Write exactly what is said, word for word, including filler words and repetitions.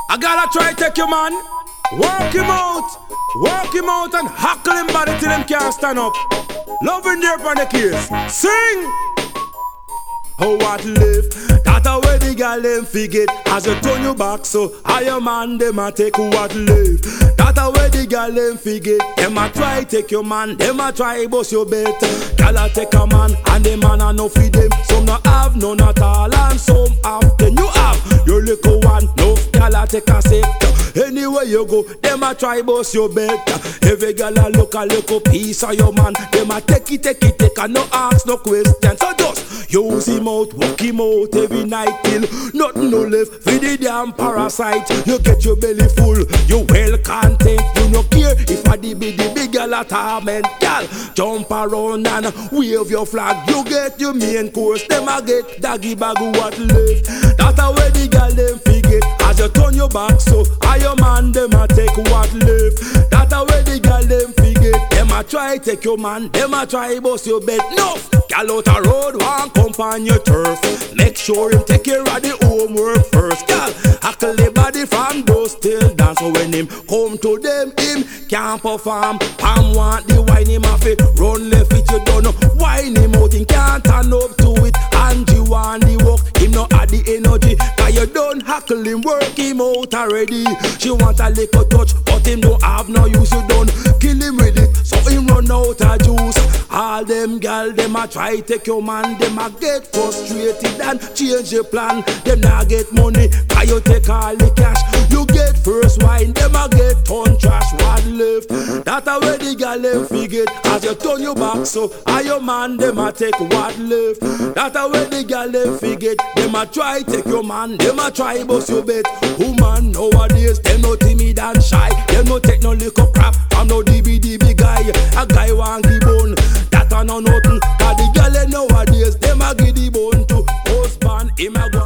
I gotta try take your man, walk him out, walk him out and hackle him body till him can't stand up. Loving there on the case, sing. Oh, what live? That a way the girl them figure as you turn your back, so I your man them a take what live. That a way the girl them figure them a try take your man, them a try bust your bet. Girl a take a man and the man a no feed them. Some no have none at all and some have. Then you have your little one. No girl a take a set. Anywhere you go, them a try bust your bet. Every girl a look a little piece of your man. Them a take it, take it, take and no ask no question. So just use him out, walk him out every night till nothing no left for the damn parasite. You get your belly full, you well content. You no care if I the big the big girl a torment. Girl, jump around and wave your flag. You get your main course, them a get doggy bag what left. That's how way the girl them figure as you turn your back, so I your man them a take what left. That's how way the girl them figure them a try take your man, them a try bust your bed. No, girl out a road one come on your turf. Make sure him take care of the homework first. Girl, hackle the body from those till dance. So when him come to them, him can't perform. Pam want the wine him off it, run left it you don't know. Wine him out, him can't turn up to it. And you want the work, him not had the energy. Cause you don't hackle him, work him out already. She want a little touch, but him don't have no use. You don't kill him with it, so him run out of juice. All them gal, them a try take your man, them a get frustrated and change your plan. Them not get money, cause you take all the cash. You get first wine, them a get ton trash. What left? That a way the gal them figured as you turn your back, so I your man, them a take what left. That a way the gal them figured them a try take your man, them a try bust your bet. Woman nowadays, them no timid and shy. Them no take no liquor crap, I'm no D B D B guy. A guy want the bone, that a no nothing. Cause the gal nowadays, them a give the bone to husband, him a go